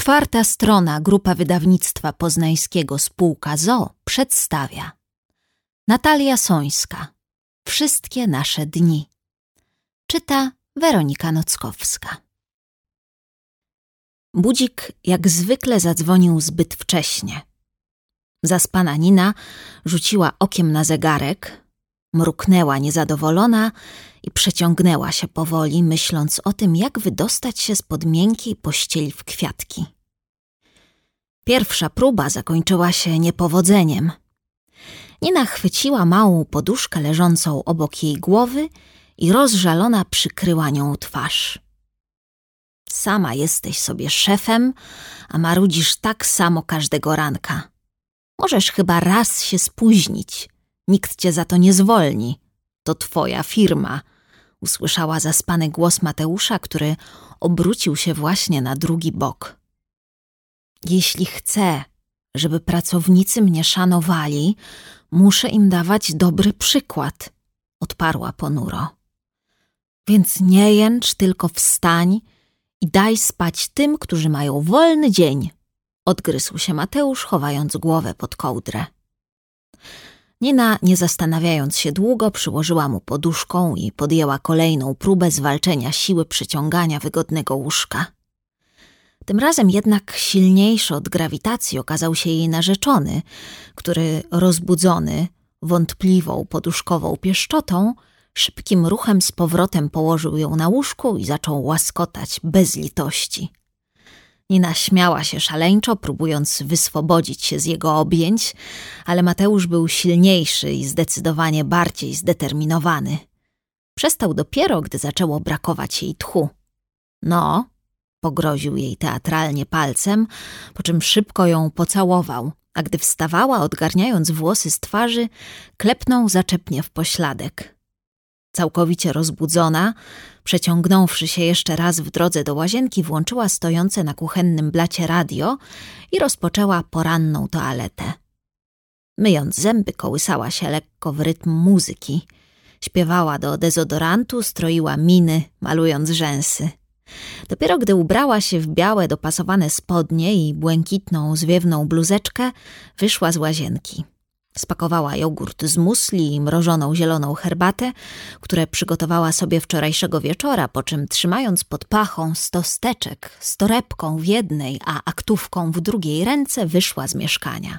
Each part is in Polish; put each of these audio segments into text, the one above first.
4. strona Grupa Wydawnictwa Poznańskiego Spółka ZOO przedstawia Natalia Sońska. Wszystkie nasze dni. Czyta Weronika Nockowska. Budzik jak zwykle zadzwonił zbyt wcześnie. Zaspana Nina rzuciła okiem na zegarek, mruknęła niezadowolona i przeciągnęła się powoli, myśląc o tym, jak wydostać się spod miękkiej pościeli w kwiatki. Pierwsza próba zakończyła się niepowodzeniem. Nina chwyciła małą poduszkę leżącą obok jej głowy i rozżalona przykryła nią twarz. Sama jesteś sobie szefem, a marudzisz tak samo każdego ranka. Możesz chyba raz się spóźnić. Nikt cię za to nie zwolni. To twoja firma. Usłyszała zaspany głos Mateusza, który obrócił się właśnie na drugi bok. Jeśli chcę, żeby pracownicy mnie szanowali, muszę im dawać dobry przykład, odparła ponuro. Więc nie jęcz, tylko wstań i daj spać tym, którzy mają wolny dzień, odgryzł się Mateusz, chowając głowę pod kołdrę. Nina, nie zastanawiając się długo, przyłożyła mu poduszką i podjęła kolejną próbę zwalczenia siły przyciągania wygodnego łóżka. Tym razem jednak silniejszy od grawitacji okazał się jej narzeczony, który rozbudzony wątpliwą poduszkową pieszczotą szybkim ruchem z powrotem położył ją na łóżku i zaczął łaskotać bez litości. Nina śmiała się szaleńczo, próbując wyswobodzić się z jego objęć, ale Mateusz był silniejszy i zdecydowanie bardziej zdeterminowany. Przestał dopiero, gdy zaczęło brakować jej tchu. No, pogroził jej teatralnie palcem, po czym szybko ją pocałował, a gdy wstawała, odgarniając włosy z twarzy, klepnął zaczepnie w pośladek. Całkowicie rozbudzona, przeciągnąwszy się jeszcze raz w drodze do łazienki, włączyła stojące na kuchennym blacie radio i rozpoczęła poranną toaletę. Myjąc zęby, kołysała się lekko w rytm muzyki. Śpiewała do dezodorantu, stroiła miny, malując rzęsy. Dopiero gdy ubrała się w białe, dopasowane spodnie i błękitną, zwiewną bluzeczkę, wyszła z łazienki. Spakowała jogurt z musli i mrożoną zieloną herbatę, które przygotowała sobie wczorajszego wieczora, po czym trzymając pod pachą 100 steczek z torebką w jednej, a aktówką w drugiej ręce, wyszła z mieszkania.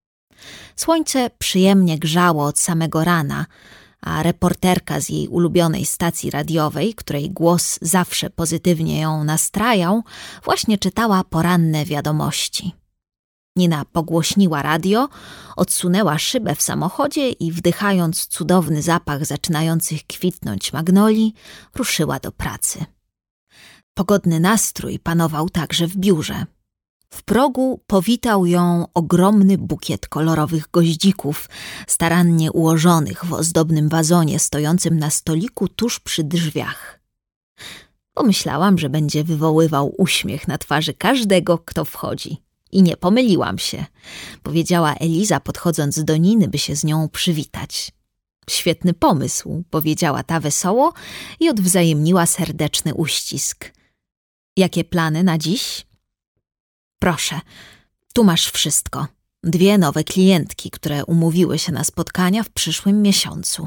Słońce przyjemnie grzało od samego rana, a reporterka z jej ulubionej stacji radiowej, której głos zawsze pozytywnie ją nastrajał, właśnie czytała poranne wiadomości. Nina pogłośniła radio, odsunęła szybę w samochodzie i wdychając cudowny zapach zaczynających kwitnąć magnolii, ruszyła do pracy. Pogodny nastrój panował także w biurze. W progu powitał ją ogromny bukiet kolorowych goździków, starannie ułożonych w ozdobnym wazonie stojącym na stoliku tuż przy drzwiach. Pomyślałam, że będzie wywoływał uśmiech na twarzy każdego, kto wchodzi. I nie pomyliłam się, powiedziała Eliza, podchodząc do Niny, by się z nią przywitać. Świetny pomysł, powiedziała ta wesoło i odwzajemniła serdeczny uścisk. Jakie plany na dziś? Proszę, tu masz wszystko. 2 nowe klientki, które umówiły się na spotkania w przyszłym miesiącu.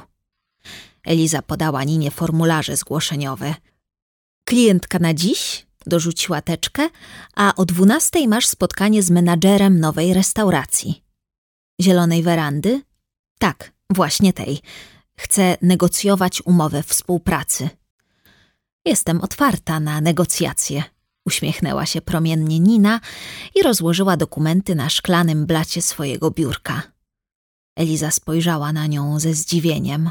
Eliza podała Ninie formularze zgłoszeniowe. Klientka na dziś? Dorzuciła teczkę, a o 12:00 masz spotkanie z menadżerem nowej restauracji. Zielonej werandy? Tak, właśnie tej. Chcę negocjować umowę współpracy. Jestem otwarta na negocjacje. Uśmiechnęła się promiennie Nina i rozłożyła dokumenty na szklanym blacie swojego biurka. Eliza spojrzała na nią ze zdziwieniem.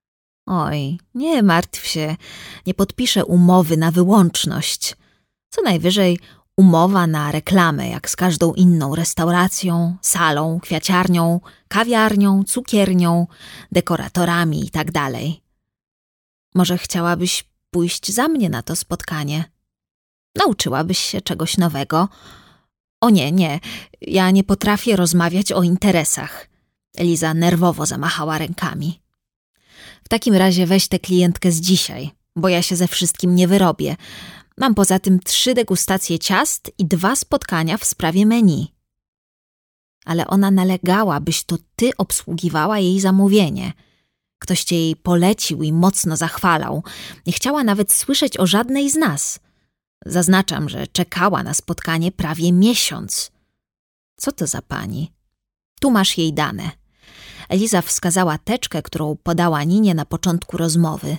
Oj, nie martw się, nie podpiszę umowy na wyłączność. Co najwyżej umowa na reklamę, jak z każdą inną restauracją, salą, kwiaciarnią, kawiarnią, cukiernią, dekoratorami i tak dalej. Może chciałabyś pójść za mnie na to spotkanie? Nauczyłabyś się czegoś nowego? O nie, ja nie potrafię rozmawiać o interesach. Eliza nerwowo zamachała rękami. W takim razie weź tę klientkę z dzisiaj, bo ja się ze wszystkim nie wyrobię. Mam poza tym 3 degustacje ciast i 2 spotkania w sprawie menu. Ale ona nalegała, byś to ty obsługiwała jej zamówienie. Ktoś cię jej polecił i mocno zachwalał. Nie chciała nawet słyszeć o żadnej z nas. Zaznaczam, że czekała na spotkanie prawie miesiąc. Co to za pani? Tu masz jej dane. Eliza wskazała teczkę, którą podała Ninie na początku rozmowy.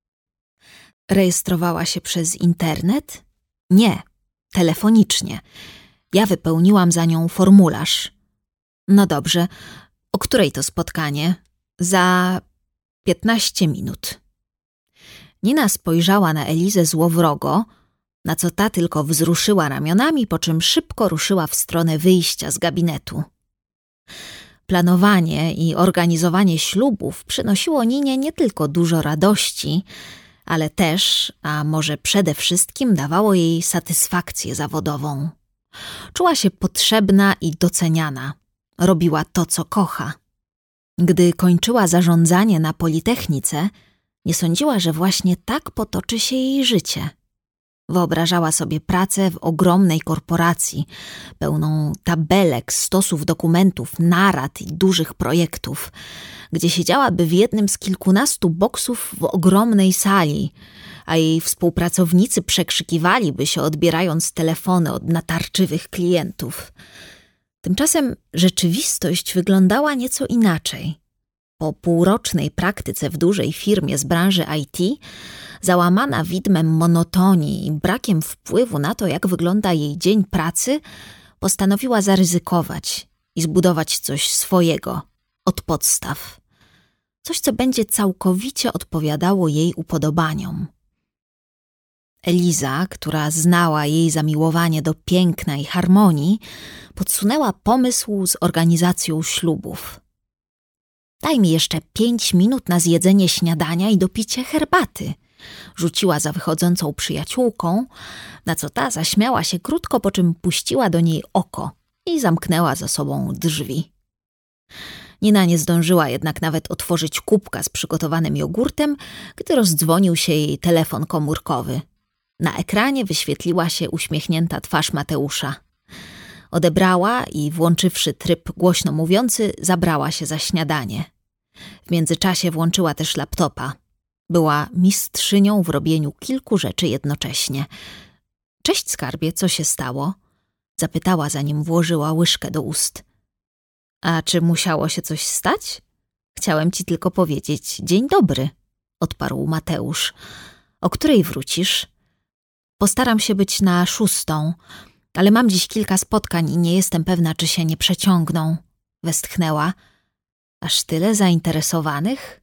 Rejestrowała się przez internet? Nie, telefonicznie. Ja wypełniłam za nią formularz. No dobrze, o której to spotkanie? Za 15 minut. Nina spojrzała na Elizę złowrogo, na co ta tylko wzruszyła ramionami, po czym szybko ruszyła w stronę wyjścia z gabinetu. Planowanie i organizowanie ślubów przynosiło Ninie nie tylko dużo radości, ale też, a może przede wszystkim, dawało jej satysfakcję zawodową. Czuła się potrzebna i doceniana. Robiła to, co kocha. Gdy kończyła zarządzanie na Politechnice, nie sądziła, że właśnie tak potoczy się jej życie. Wyobrażała sobie pracę w ogromnej korporacji, pełną tabelek, stosów dokumentów, narad i dużych projektów, gdzie siedziałaby w jednym z kilkunastu boksów w ogromnej sali, a jej współpracownicy przekrzykiwaliby się, odbierając telefony od natarczywych klientów. Tymczasem rzeczywistość wyglądała nieco inaczej. Po półrocznej praktyce w dużej firmie z branży IT, załamana widmem monotonii i brakiem wpływu na to, jak wygląda jej dzień pracy, postanowiła zaryzykować i zbudować coś swojego, od podstaw. Coś, co będzie całkowicie odpowiadało jej upodobaniom. Eliza, która znała jej zamiłowanie do piękna i harmonii, podsunęła pomysł z organizacją ślubów. Daj mi jeszcze 5 minut na zjedzenie śniadania i dopicie herbaty, rzuciła za wychodzącą przyjaciółką, na co ta zaśmiała się krótko, po czym puściła do niej oko i zamknęła za sobą drzwi. Nina nie zdążyła jednak nawet otworzyć kubka z przygotowanym jogurtem, gdy rozdzwonił się jej telefon komórkowy. Na ekranie wyświetliła się uśmiechnięta twarz Mateusza. Odebrała i, włączywszy tryb głośno mówiący, zabrała się za śniadanie. W międzyczasie włączyła też laptopa. Była mistrzynią w robieniu kilku rzeczy jednocześnie. – Cześć, skarbie, co się stało? – zapytała, zanim włożyła łyżkę do ust. – A czy musiało się coś stać? Chciałem ci tylko powiedzieć dzień dobry – odparł Mateusz. – O której wrócisz? Postaram się być na 6, ale mam dziś kilka spotkań i nie jestem pewna, czy się nie przeciągną. Westchnęła. Aż tyle zainteresowanych?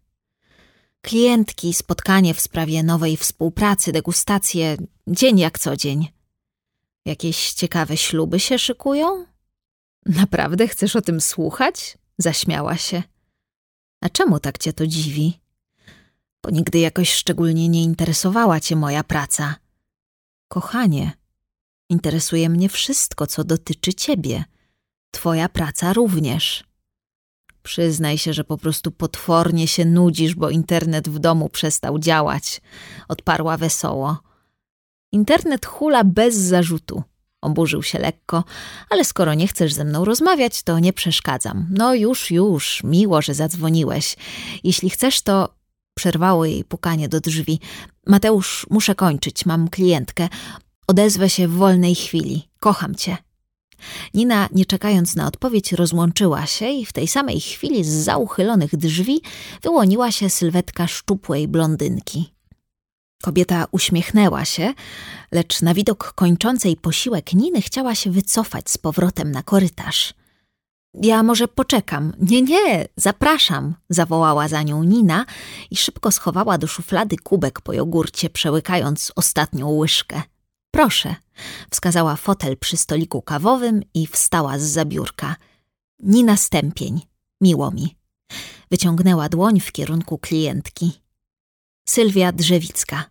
Klientki, spotkanie w sprawie nowej współpracy, degustacje, dzień jak co dzień. Jakieś ciekawe śluby się szykują? Naprawdę chcesz o tym słuchać? Zaśmiała się. A czemu tak cię to dziwi? Bo nigdy jakoś szczególnie nie interesowała cię moja praca. Kochanie, interesuje mnie wszystko, co dotyczy ciebie. Twoja praca również. Przyznaj się, że po prostu potwornie się nudzisz, bo internet w domu przestał działać, odparła wesoło. Internet hula bez zarzutu. Oburzył się lekko, ale skoro nie chcesz ze mną rozmawiać, to nie przeszkadzam. No już, miło, że zadzwoniłeś. Jeśli chcesz, to... Przerwało jej pukanie do drzwi. Mateusz, muszę kończyć, mam klientkę. Odezwę się w wolnej chwili. Kocham cię. Nina, nie czekając na odpowiedź, rozłączyła się i w tej samej chwili zza uchylonych drzwi wyłoniła się sylwetka szczupłej blondynki. Kobieta uśmiechnęła się, lecz na widok kończącej posiłek Niny chciała się wycofać z powrotem na korytarz. Ja może poczekam. Nie, zapraszam, zawołała za nią Nina i szybko schowała do szuflady kubek po jogurcie, przełykając ostatnią łyżkę. Proszę, wskazała fotel przy stoliku kawowym i wstała zza biurka. Nina Stępień, miło mi. Wyciągnęła dłoń w kierunku klientki. Sylwia Drzewicka.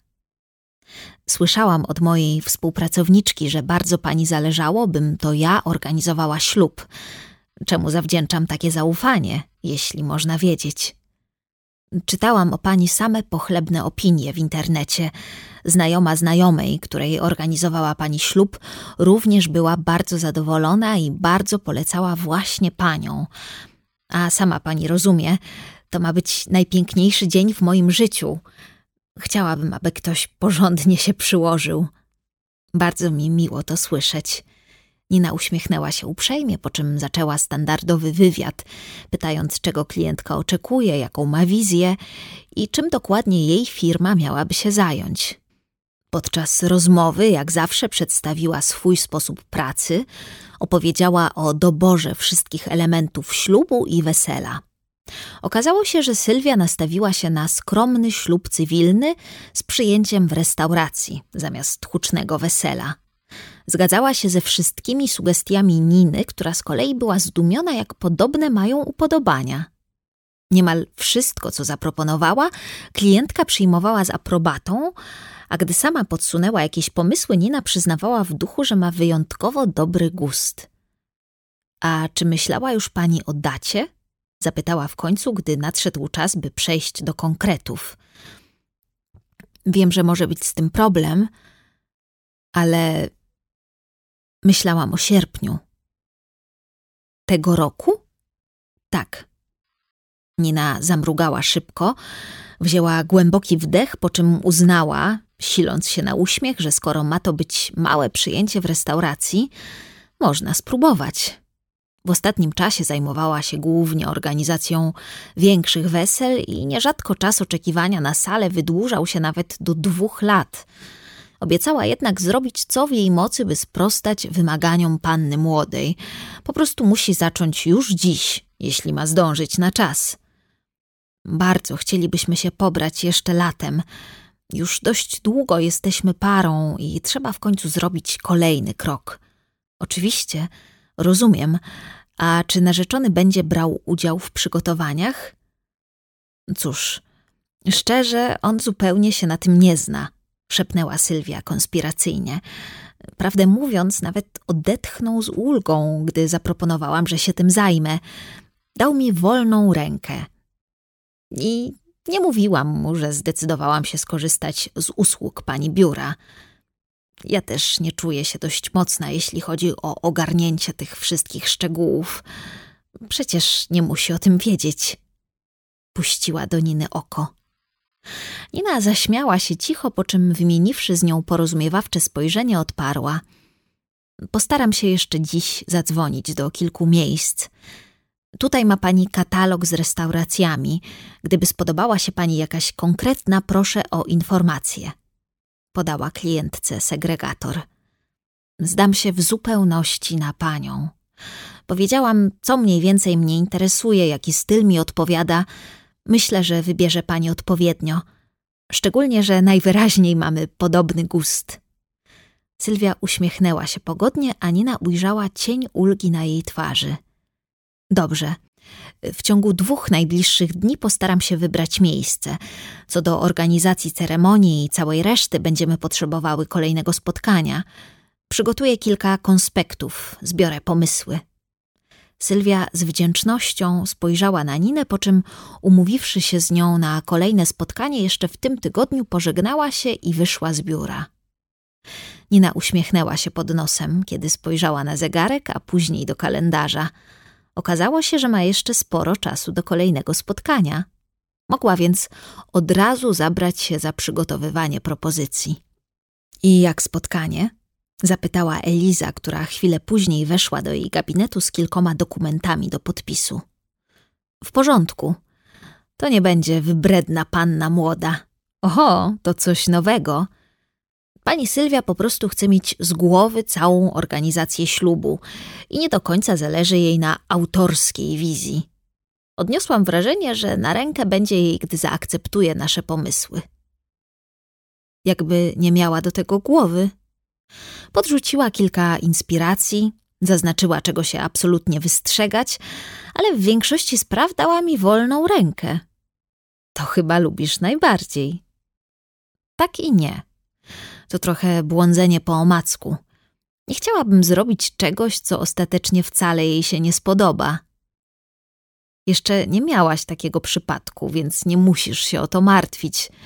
Słyszałam od mojej współpracowniczki, że bardzo pani zależało, bym to ja organizowała ślub. Czemu zawdzięczam takie zaufanie, jeśli można wiedzieć? Czytałam o pani same pochlebne opinie w internecie. Znajoma znajomej, której organizowała pani ślub, również była bardzo zadowolona i bardzo polecała właśnie panią. A sama pani rozumie, to ma być najpiękniejszy dzień w moim życiu. Chciałabym, aby ktoś porządnie się przyłożył. Bardzo mi miło to słyszeć. Nina uśmiechnęła się uprzejmie, po czym zaczęła standardowy wywiad, pytając, czego klientka oczekuje, jaką ma wizję i czym dokładnie jej firma miałaby się zająć. Podczas rozmowy, jak zawsze, przedstawiła swój sposób pracy, opowiedziała o doborze wszystkich elementów ślubu i wesela. Okazało się, że Sylwia nastawiła się na skromny ślub cywilny z przyjęciem w restauracji zamiast hucznego wesela. Zgadzała się ze wszystkimi sugestiami Niny, która z kolei była zdumiona, jak podobne mają upodobania. Niemal wszystko, co zaproponowała, klientka przyjmowała z aprobatą, a gdy sama podsunęła jakieś pomysły, Nina przyznawała w duchu, że ma wyjątkowo dobry gust. A czy myślała już pani o dacie? Zapytała w końcu, gdy nadszedł czas, by przejść do konkretów. Wiem, że może być z tym problem, ale myślałam o sierpniu. Tego roku? Tak. Nina zamrugała szybko, wzięła głęboki wdech, po czym uznała, siląc się na uśmiech, że skoro ma to być małe przyjęcie w restauracji, można spróbować. W ostatnim czasie zajmowała się głównie organizacją większych wesel i nierzadko czas oczekiwania na salę wydłużał się nawet do 2 lat. Obiecała jednak zrobić co w jej mocy, by sprostać wymaganiom panny młodej. Po prostu musi zacząć już dziś, jeśli ma zdążyć na czas. Bardzo chcielibyśmy się pobrać jeszcze latem. Już dość długo jesteśmy parą i trzeba w końcu zrobić kolejny krok. Oczywiście, rozumiem. A czy narzeczony będzie brał udział w przygotowaniach? Cóż, szczerze, on zupełnie się na tym nie zna, szepnęła Sylwia konspiracyjnie. Prawdę mówiąc, nawet odetchnął z ulgą, gdy zaproponowałam, że się tym zajmę. Dał mi wolną rękę. I nie mówiłam mu, że zdecydowałam się skorzystać z usług pani biura. Ja też nie czuję się dość mocna, jeśli chodzi o ogarnięcie tych wszystkich szczegółów. Przecież nie musi o tym wiedzieć. Puściła do Niny oko. Nina zaśmiała się cicho, po czym wymieniwszy z nią porozumiewawcze spojrzenie, odparła. Postaram się jeszcze dziś zadzwonić do kilku miejsc. Tutaj ma pani katalog z restauracjami. Gdyby spodobała się pani jakaś konkretna, proszę o informację. Podała klientce segregator. Zdam się w zupełności na panią. Powiedziałam, co mniej więcej mnie interesuje, jaki styl mi odpowiada. Myślę, że wybierze pani odpowiednio. Szczególnie, że najwyraźniej mamy podobny gust. Sylwia uśmiechnęła się pogodnie, a Nina ujrzała cień ulgi na jej twarzy. Dobrze. W ciągu 2 najbliższych dni postaram się wybrać miejsce. Co do organizacji ceremonii i całej reszty będziemy potrzebowały kolejnego spotkania. Przygotuję kilka konspektów, zbiorę pomysły. Sylwia z wdzięcznością spojrzała na Ninę, po czym umówiwszy się z nią na kolejne spotkanie jeszcze w tym tygodniu, pożegnała się i wyszła z biura. Nina uśmiechnęła się pod nosem, kiedy spojrzała na zegarek, a później do kalendarza. Okazało się, że ma jeszcze sporo czasu do kolejnego spotkania. Mogła więc od razu zabrać się za przygotowywanie propozycji. I jak spotkanie? Zapytała Eliza, która chwilę później weszła do jej gabinetu z kilkoma dokumentami do podpisu. W porządku. To nie będzie wybredna panna młoda. Oho, to coś nowego. Pani Sylwia po prostu chce mieć z głowy całą organizację ślubu i nie do końca zależy jej na autorskiej wizji. Odniosłam wrażenie, że na rękę będzie jej, gdy zaakceptuje nasze pomysły. Jakby nie miała do tego głowy. Podrzuciła kilka inspiracji, zaznaczyła, czego się absolutnie wystrzegać, ale w większości spraw dała mi wolną rękę. To chyba lubisz najbardziej. Tak i nie. To trochę błądzenie po omacku. Nie chciałabym zrobić czegoś, co ostatecznie wcale jej się nie spodoba. Jeszcze nie miałaś takiego przypadku, więc nie musisz się o to martwić.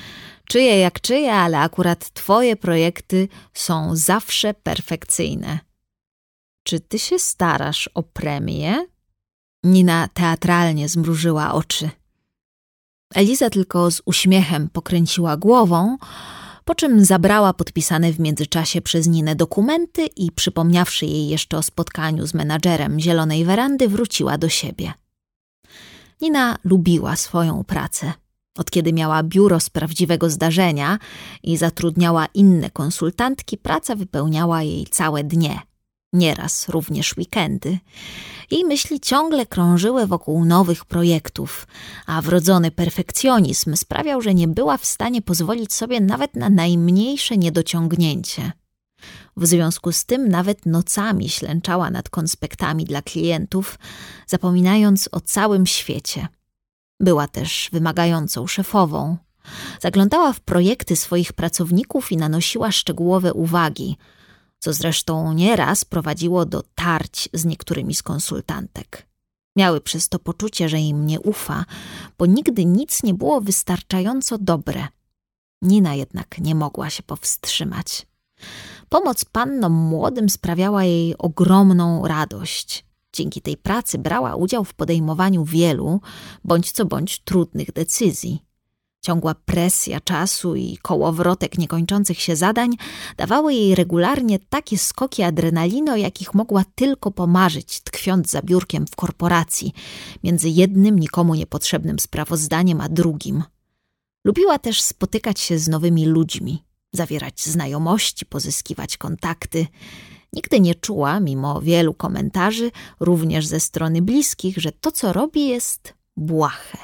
Czyje jak czyje, ale akurat twoje projekty są zawsze perfekcyjne. Czy ty się starasz o premię? Nina teatralnie zmrużyła oczy. Eliza tylko z uśmiechem pokręciła głową, po czym zabrała podpisane w międzyczasie przez Ninę dokumenty i przypomniawszy jej jeszcze o spotkaniu z menadżerem Zielonej Werandy, wróciła do siebie. Nina lubiła swoją pracę. Od kiedy miała biuro z prawdziwego zdarzenia i zatrudniała inne konsultantki, praca wypełniała jej całe dnie, nieraz również weekendy. Jej myśli ciągle krążyły wokół nowych projektów, a wrodzony perfekcjonizm sprawiał, że nie była w stanie pozwolić sobie nawet na najmniejsze niedociągnięcie. W związku z tym nawet nocami ślęczała nad konspektami dla klientów, zapominając o całym świecie. Była też wymagającą szefową. Zaglądała w projekty swoich pracowników i nanosiła szczegółowe uwagi, co zresztą nieraz prowadziło do tarć z niektórymi z konsultantek. Miały przez to poczucie, że im nie ufa, bo nigdy nic nie było wystarczająco dobre. Nina jednak nie mogła się powstrzymać. Pomoc pannom młodym sprawiała jej ogromną radość. Dzięki tej pracy brała udział w podejmowaniu wielu, bądź co bądź trudnych decyzji. Ciągła presja czasu i kołowrotek niekończących się zadań dawały jej regularnie takie skoki adrenaliny, o jakich mogła tylko pomarzyć, tkwiąc za biurkiem w korporacji, między jednym nikomu niepotrzebnym sprawozdaniem a drugim. Lubiła też spotykać się z nowymi ludźmi, zawierać znajomości, pozyskiwać kontakty. Nigdy nie czuła, mimo wielu komentarzy, również ze strony bliskich, że to, co robi, jest błahe.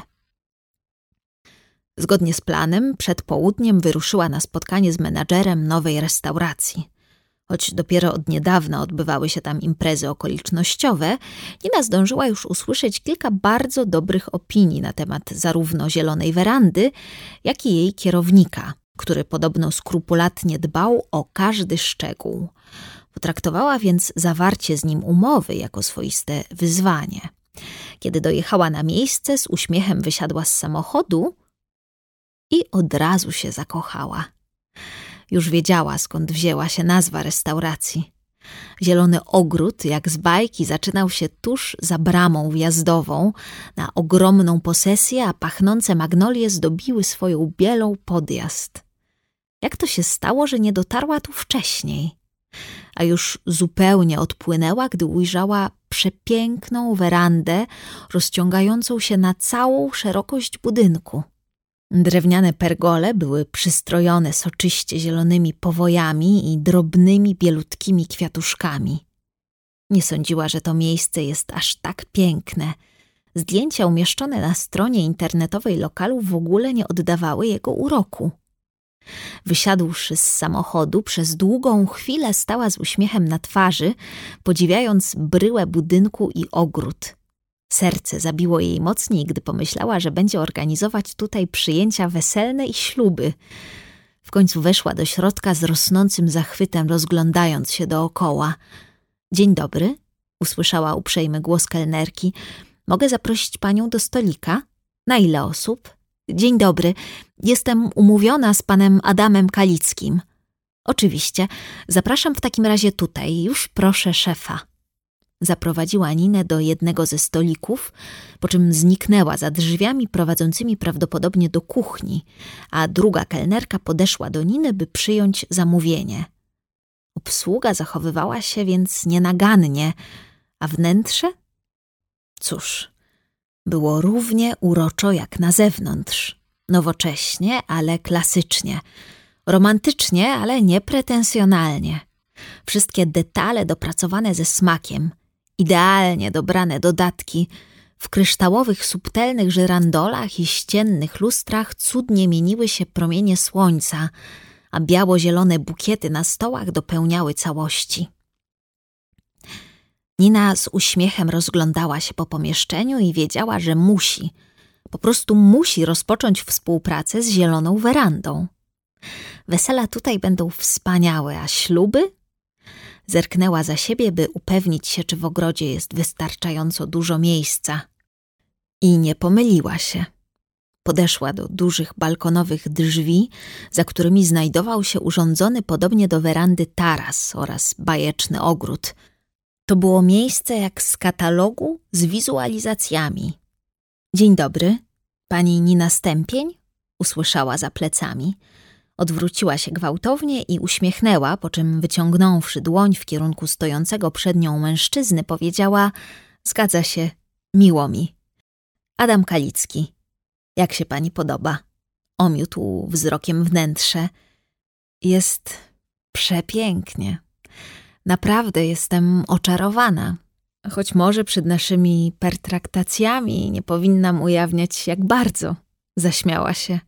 Zgodnie z planem, przed południem wyruszyła na spotkanie z menadżerem nowej restauracji. Choć dopiero od niedawna odbywały się tam imprezy okolicznościowe, Nina zdążyła już usłyszeć kilka bardzo dobrych opinii na temat zarówno Zielonej Werandy, jak i jej kierownika, który podobno skrupulatnie dbał o każdy szczegół. Potraktowała więc zawarcie z nim umowy jako swoiste wyzwanie. Kiedy dojechała na miejsce, z uśmiechem wysiadła z samochodu i od razu się zakochała. Już wiedziała, skąd wzięła się nazwa restauracji. Zielony ogród, jak z bajki, zaczynał się tuż za bramą wjazdową. Na ogromną posesję, a pachnące magnolie zdobiły swoją bielą podjazd. Jak to się stało, że nie dotarła tu wcześniej? A już zupełnie odpłynęła, gdy ujrzała przepiękną werandę rozciągającą się na całą szerokość budynku. Drewniane pergole były przystrojone soczyście zielonymi powojami i drobnymi, bielutkimi kwiatuszkami. Nie sądziła, że to miejsce jest aż tak piękne. Zdjęcia umieszczone na stronie internetowej lokalu w ogóle nie oddawały jego uroku. Wysiadłszy z samochodu, przez długą chwilę stała z uśmiechem na twarzy, podziwiając bryłę budynku i ogród. Serce zabiło jej mocniej, gdy pomyślała, że będzie organizować tutaj przyjęcia weselne i śluby. W końcu weszła do środka z rosnącym zachwytem, rozglądając się dookoła. – Dzień dobry – usłyszała uprzejmy głos kelnerki. – Mogę zaprosić panią do stolika? Na ile osób? – Dzień dobry, jestem umówiona z panem Adamem Kalickim. – Oczywiście, zapraszam w takim razie tutaj, już proszę szefa. Zaprowadziła Ninę do jednego ze stolików, po czym zniknęła za drzwiami prowadzącymi prawdopodobnie do kuchni, a druga kelnerka podeszła do Niny, by przyjąć zamówienie. Obsługa zachowywała się więc nienagannie, a wnętrze? Cóż, było równie uroczo jak na zewnątrz. Nowocześnie, ale klasycznie. Romantycznie, ale niepretensjonalnie. Wszystkie detale dopracowane ze smakiem. Idealnie dobrane dodatki. W kryształowych, subtelnych żyrandolach i ściennych lustrach cudnie mieniły się promienie słońca, a biało-zielone bukiety na stołach dopełniały całości. Nina z uśmiechem rozglądała się po pomieszczeniu i wiedziała, że po prostu musi rozpocząć współpracę z Zieloną Werandą. Wesela tutaj będą wspaniałe, a śluby? Zerknęła za siebie, by upewnić się, czy w ogrodzie jest wystarczająco dużo miejsca. I nie pomyliła się. Podeszła do dużych balkonowych drzwi, za którymi znajdował się urządzony podobnie do werandy taras oraz bajeczny ogród. To było miejsce jak z katalogu z wizualizacjami. Dzień dobry, pani Nina Stępień? Usłyszała za plecami. Odwróciła się gwałtownie i uśmiechnęła, po czym wyciągnąwszy dłoń w kierunku stojącego przed nią mężczyzny, powiedziała: zgadza się, miło mi. Adam Kalicki. Jak się pani podoba? Omiótł wzrokiem wnętrze. Jest przepięknie. Naprawdę jestem oczarowana. Choć może przed naszymi pertraktacjami nie powinnam ujawniać, jak bardzo. Zaśmiała się.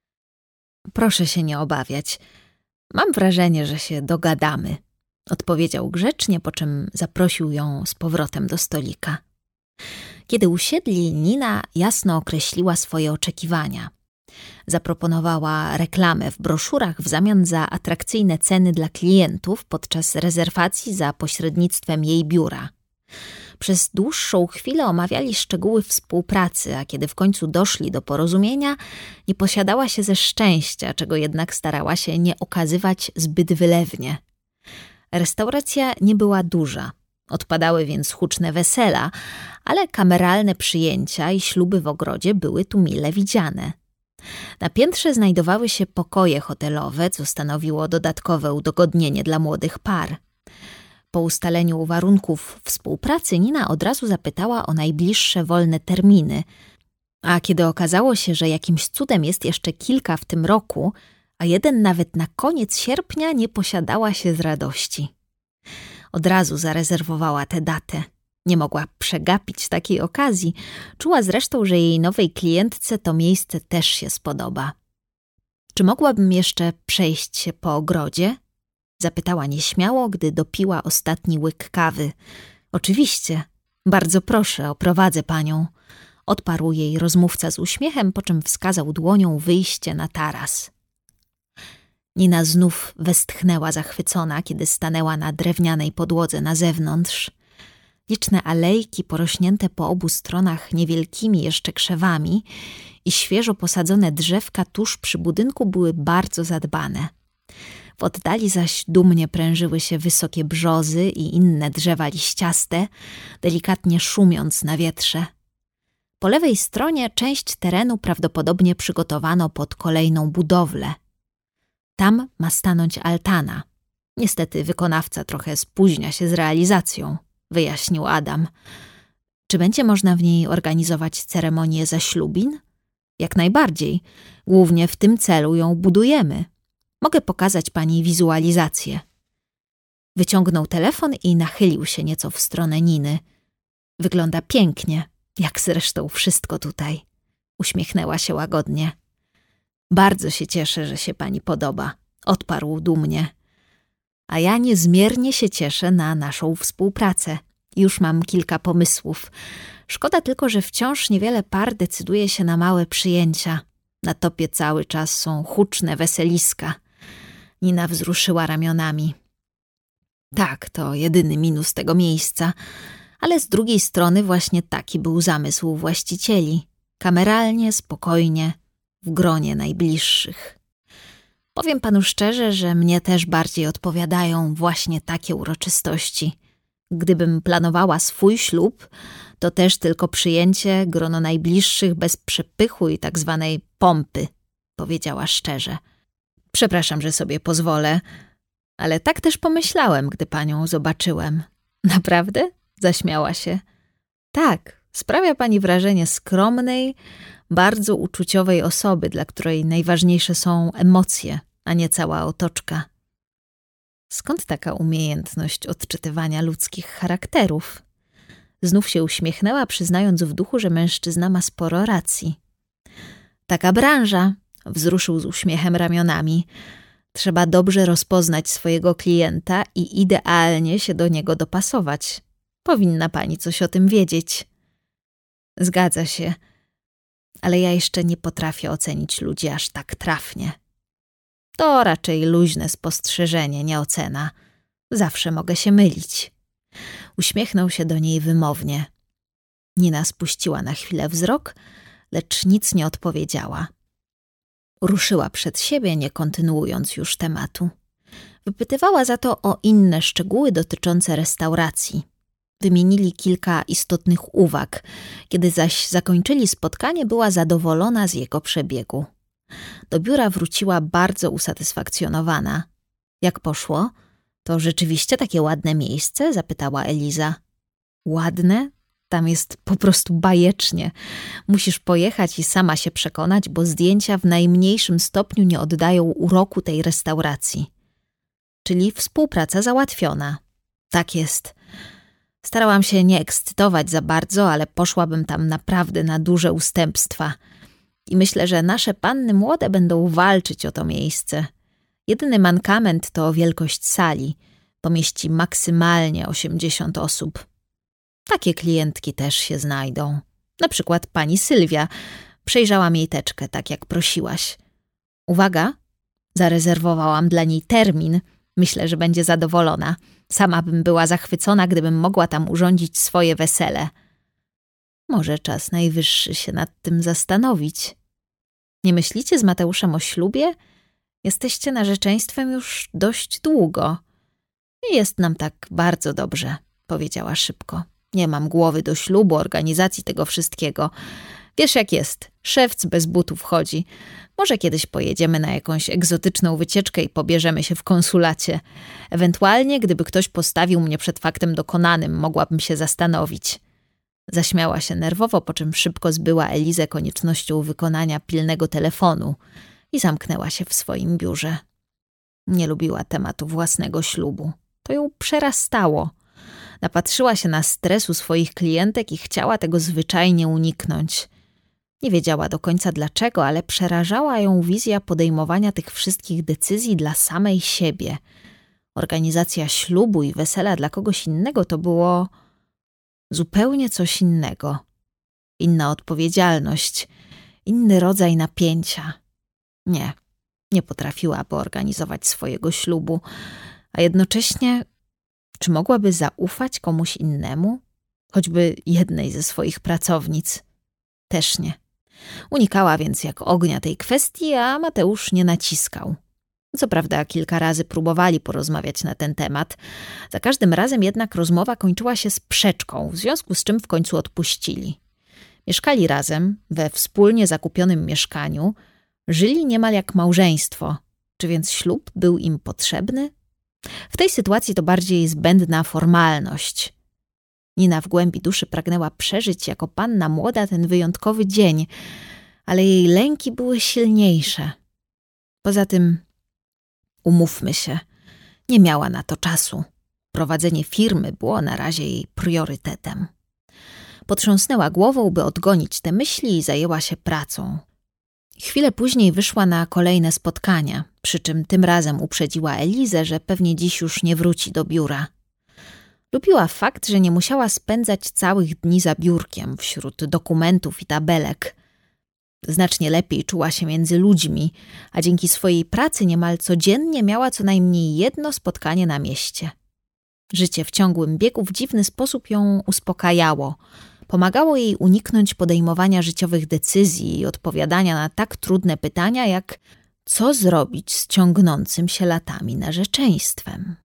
Proszę się nie obawiać. Mam wrażenie, że się dogadamy. Odpowiedział grzecznie, po czym zaprosił ją z powrotem do stolika. Kiedy usiedli, Nina jasno określiła swoje oczekiwania. Zaproponowała reklamę w broszurach w zamian za atrakcyjne ceny dla klientów podczas rezerwacji za pośrednictwem jej biura. Przez dłuższą chwilę omawiali szczegóły współpracy, a kiedy w końcu doszli do porozumienia, nie posiadała się ze szczęścia, czego jednak starała się nie okazywać zbyt wylewnie. Restauracja nie była duża. Odpadały więc huczne wesela, ale kameralne przyjęcia i śluby w ogrodzie były tu mile widziane. Na piętrze znajdowały się pokoje hotelowe, co stanowiło dodatkowe udogodnienie dla młodych par. Po ustaleniu warunków współpracy Nina od razu zapytała o najbliższe wolne terminy, a kiedy okazało się, że jakimś cudem jest jeszcze kilka w tym roku, a jeden nawet na koniec sierpnia, nie posiadała się z radości. Od razu zarezerwowała tę datę. Nie mogła przegapić takiej okazji. Czuła zresztą, że jej nowej klientce to miejsce też się spodoba. Czy mogłabym jeszcze przejść się po ogrodzie? Zapytała nieśmiało, gdy dopiła ostatni łyk kawy. Oczywiście. Bardzo proszę, oprowadzę panią. Odparł jej rozmówca z uśmiechem, po czym wskazał dłonią wyjście na taras. Nina znów westchnęła zachwycona, kiedy stanęła na drewnianej podłodze na zewnątrz. Liczne alejki porośnięte po obu stronach niewielkimi jeszcze krzewami i świeżo posadzone drzewka tuż przy budynku były bardzo zadbane. W oddali zaś dumnie prężyły się wysokie brzozy i inne drzewa liściaste, delikatnie szumiąc na wietrze. Po lewej stronie część terenu prawdopodobnie przygotowano pod kolejną budowlę. Tam ma stanąć altana. Niestety wykonawca trochę spóźnia się z realizacją, wyjaśnił Adam. Czy będzie można w niej organizować ceremonię zaślubin? Jak najbardziej. Głównie w tym celu ją budujemy. Mogę pokazać pani wizualizację. Wyciągnął telefon i nachylił się nieco w stronę Niny. Wygląda pięknie, jak zresztą wszystko tutaj. Uśmiechnęła się łagodnie. Bardzo się cieszę, że się pani podoba, odparł dumnie. A ja niezmiernie się cieszę na naszą współpracę. Już mam kilka pomysłów. Szkoda tylko, że wciąż niewiele par decyduje się na małe przyjęcia. Na topie cały czas są huczne weseliska. Nina wzruszyła ramionami. Tak, to jedyny minus tego miejsca, ale z drugiej strony właśnie taki był zamysł właścicieli. Kameralnie, spokojnie, w gronie najbliższych. Powiem panu szczerze, że mnie też bardziej odpowiadają właśnie takie uroczystości. Gdybym planowała swój ślub, to też tylko przyjęcie, grono najbliższych bez przepychu i tak zwanej pompy, powiedziała szczerze. Przepraszam, że sobie pozwolę, ale tak też pomyślałem, gdy panią zobaczyłem. Naprawdę? Zaśmiała się. Tak, sprawia pani wrażenie skromnej, bardzo uczuciowej osoby, dla której najważniejsze są emocje, a nie cała otoczka. Skąd taka umiejętność odczytywania ludzkich charakterów? Znów się uśmiechnęła, przyznając w duchu, że mężczyzna ma sporo racji. Taka branża, wzruszył z uśmiechem ramionami. Trzeba dobrze rozpoznać swojego klienta i idealnie się do niego dopasować. Powinna pani coś o tym wiedzieć. Zgadza się, ale ja jeszcze nie potrafię ocenić ludzi aż tak trafnie. To raczej luźne spostrzeżenie, nie ocena. Zawsze mogę się mylić. Uśmiechnął się do niej wymownie. Nina spuściła na chwilę wzrok, lecz nic nie odpowiedziała. Ruszyła przed siebie, nie kontynuując już tematu. Wypytywała za to o inne szczegóły dotyczące restauracji. Wymienili kilka istotnych uwag. Kiedy zaś zakończyli spotkanie, była zadowolona z jego przebiegu. Do biura wróciła bardzo usatysfakcjonowana. Jak poszło? To rzeczywiście takie ładne miejsce? Zapytała Eliza. Ładne? Tam jest po prostu bajecznie. Musisz pojechać i sama się przekonać, bo zdjęcia w najmniejszym stopniu nie oddają uroku tej restauracji. Czyli współpraca załatwiona. Tak jest. Starałam się nie ekscytować za bardzo, ale poszłabym tam naprawdę na duże ustępstwa. I myślę, że nasze panny młode będą walczyć o to miejsce. Jedyny mankament to wielkość sali. Pomieści maksymalnie 80 osób. Takie klientki też się znajdą. Na przykład pani Sylwia. Przejrzałam jej teczkę, tak jak prosiłaś. Uwaga, zarezerwowałam dla niej termin. Myślę, że będzie zadowolona. Sama bym była zachwycona, gdybym mogła tam urządzić swoje wesele. Może czas najwyższy się nad tym zastanowić. Nie myślicie z Mateuszem o ślubie? Jesteście narzeczeństwem już dość długo. I jest nam tak bardzo dobrze, powiedziała szybko. Nie mam głowy do ślubu, organizacji tego wszystkiego. Wiesz jak jest, szewc bez butów chodzi. Może kiedyś pojedziemy na jakąś egzotyczną wycieczkę i pobierzemy się w konsulacie. Ewentualnie, gdyby ktoś postawił mnie przed faktem dokonanym, mogłabym się zastanowić. Zaśmiała się nerwowo, po czym szybko zbyła Elizę koniecznością wykonania pilnego telefonu i zamknęła się w swoim biurze. Nie lubiła tematu własnego ślubu. To ją przerastało. Napatrzyła się na stresu swoich klientek i chciała tego zwyczajnie uniknąć. Nie wiedziała do końca dlaczego, ale przerażała ją wizja podejmowania tych wszystkich decyzji dla samej siebie. Organizacja ślubu i wesela dla kogoś innego to było zupełnie coś innego. Inna odpowiedzialność, inny rodzaj napięcia. Nie potrafiłaby organizować swojego ślubu, a jednocześnie czy mogłaby zaufać komuś innemu? Choćby jednej ze swoich pracownic. Też nie. Unikała więc jak ognia tej kwestii, a Mateusz nie naciskał. Co prawda kilka razy próbowali porozmawiać na ten temat. Za każdym razem jednak rozmowa kończyła się sprzeczką, w związku z czym w końcu odpuścili. Mieszkali razem, we wspólnie zakupionym mieszkaniu. Żyli niemal jak małżeństwo. Czy więc ślub był im potrzebny? W tej sytuacji to bardziej zbędna formalność. Nina w głębi duszy pragnęła przeżyć jako panna młoda ten wyjątkowy dzień, ale jej lęki były silniejsze. Poza tym, umówmy się, nie miała na to czasu. Prowadzenie firmy było na razie jej priorytetem. Potrząsnęła głową, by odgonić te myśli i zajęła się pracą. Chwilę później wyszła na kolejne spotkania, przy czym tym razem uprzedziła Elizę, że pewnie dziś już nie wróci do biura. Lubiła fakt, że nie musiała spędzać całych dni za biurkiem wśród dokumentów i tabelek. Znacznie lepiej czuła się między ludźmi, a dzięki swojej pracy niemal codziennie miała co najmniej jedno spotkanie na mieście. Życie w ciągłym biegu w dziwny sposób ją uspokajało. Pomagało jej uniknąć podejmowania życiowych decyzji i odpowiadania na tak trudne pytania jak co zrobić z ciągnącym się latami narzeczeństwem.